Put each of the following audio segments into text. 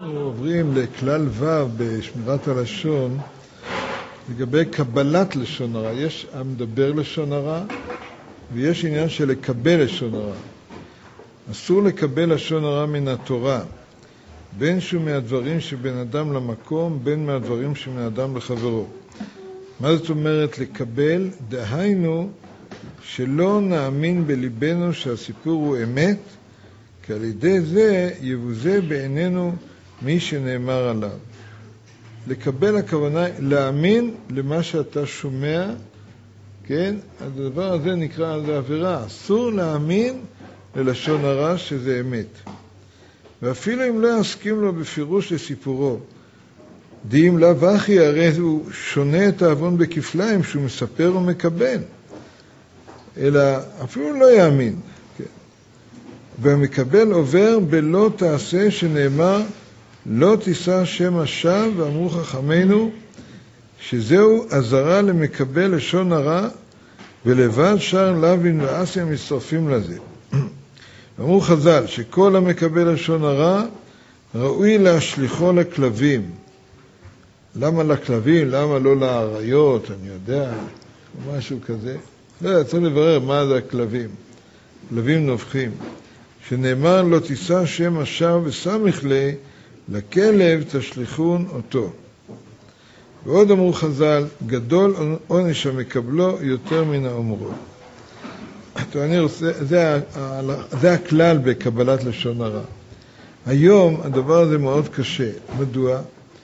אנחנו עוברים לכלל ו' בשמירת הלשון לגבי קבלת לשון הרע. יש המדבר לשון הרע ויש עניין של לקבל לשון הרע. אסור לקבל לשון הרע מן התורה, בין שהוא מהדברים שבין אדם למקום, בין מהדברים שבין אדם לחברו. מה זאת אומרת לקבל? דהיינו שלא נאמין בליבנו שהסיפור הוא אמת, כי על ידי זה יבוזה בעינינו מי שנאמר עליו. לקבל הכוונה להאמין למה שאתה שומע, כן? הדבר הזה נקרא על עבירה. אסור להאמין ללשון הרע שזה אמת. ואפילו אם לא יסכים לו בפירוש לסיפורו, דהים לאו הכי, הרי הוא שונה את האבון בכפליים שהוא מספר ומקבל. אלא אפילו לא יאמין. כן. והמקבל עובר בלא תעשה שנאמר, לא תישא שם השווא, ואמרו חכמינו, שזהו עזרה למקבל לשון הרע, ולבד שאר לוין ואסיה מצטרפים לזה. אמרו חז"ל, שכל המקבל לשון הרע, ראוי להשליחו לכלבים. למה לכלבים? למה לא לאריות? אני יודע, משהו כזה. לא, צריך לברר מה זה הכלבים. כלבים נובחים. שנאמר לא תישא שם השווא וסמיך לי, לכלב תשליכון אותו. ועוד אמרו חז"ל, גדול עונש המקבלו יותר מן האומרו. זה הכלל בקבלת לשון הרע. היום הדבר הזה מאוד קשה. מדוע?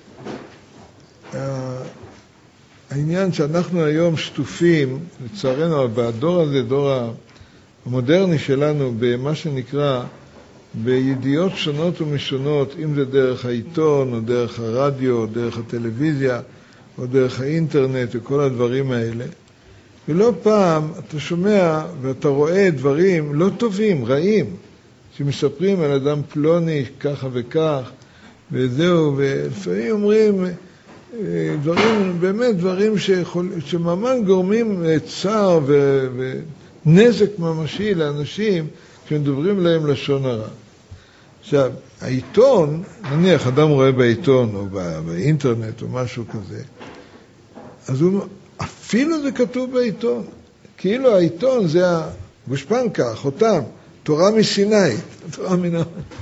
העניין שאנחנו היום שטופים, לצערנו, בדור הזה, דור המודרני שלנו, במה שנקרא, בידיעות שונות ומשונות, אם זה דרך העיתון, או דרך הרדיו, או דרך הטלוויזיה, או דרך האינטרנט, וכל הדברים האלה. ולא פעם אתה שומע ואתה רואה דברים לא טובים, רעים, שמספרים על אדם פלוני, ככה וכך, וזהו, ולפעמים אומרים דברים, באמת דברים שממש גורמים צער ונזק ממשי לאנשים כשמדברים להם לשון הרע. עכשיו, העיתון, נניח אדם רואה בעיתון או באינטרנט או משהו כזה, אז הוא, אפילו זה כתוב בעיתון, כאילו העיתון זה הגושפנקה, החותם, תורה מסיני, תורה מן...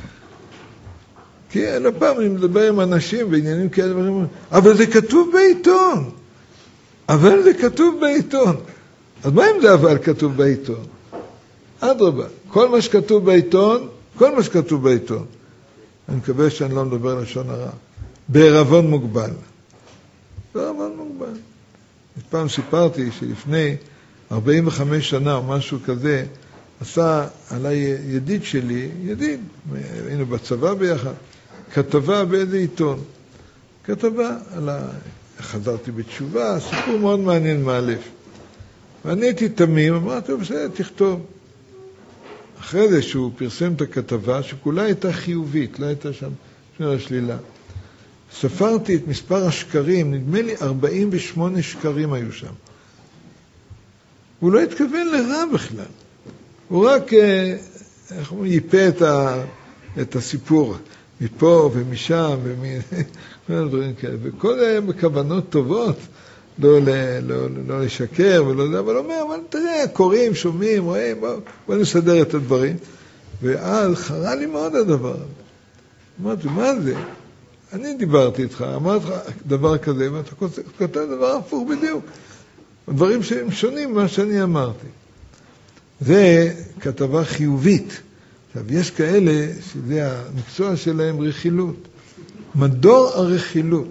כי לא פעם אני מדבר עם אנשים בעניינים כאלה דברים, אבל זה כתוב בעיתון, אבל זה כתוב בעיתון. אז מה אם זה אבל כתוב בעיתון? אדרבה, כל מה שכתוב בעיתון, כל מה שכתוב בעיתון. אני מקווה שאני לא מדבר לשון הרע. בערבון מוגבל. בערבון מוגבל. פעם סיפרתי שלפני 45 שנה או משהו כזה, עשה עליי ידיד שלי, ידיד, היינו בצבא ביחד, כתבה באיזה עיתון. כתבה על חזרתי בתשובה, סיפור מאוד מעניין מאלף. ואני הייתי תמים, אמרתי, בסדר, תכתוב. אחרי זה שהוא פרסם את הכתבה, שכולה הייתה חיובית, לא הייתה שם שום שלילה. ספרתי את מספר השקרים, נדמה לי 48 שקרים היו שם. הוא לא התכוון לרע בכלל. הוא רק ייפה את הסיפור, מפה ומשם, כל הדברים כאלה. וכל זה היה בכוונות טובות, לא לשקר ולא זה, אבל הוא אומר, אבל תראה, קוראים, שומעים, רואים, בוא נסדר את הדברים. ואז חרה לי מאוד הדבר הזה. אמרתי, מה זה? אני דיברתי איתך, אמרתי לך דבר כזה, ואתה כותב דבר הפוך בדיוק. דברים שהם שונים ממה שאני אמרתי. זה כתבה חיובית. עכשיו, יש כאלה שזה המקצוע שלהם רכילות. מדור הרכילות.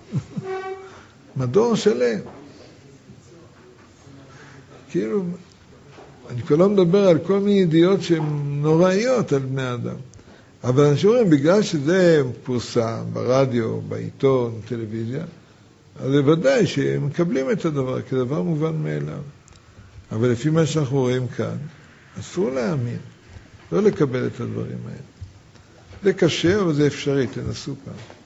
מדור שלם. כאילו, אני כבר לא מדבר על כל מיני ידיעות שהן נוראיות על בני אדם. אבל אנשים אומרים, בגלל שזה פורסם ברדיו, בעיתון, בטלוויזיה, אז בוודאי שהם מקבלים את הדבר כדבר מובן מאליו. אבל לפי מה שאנחנו רואים כאן, אסור להאמין, לא לקבל את הדברים האלה. זה קשה, אבל זה אפשרי, תנסו פעם.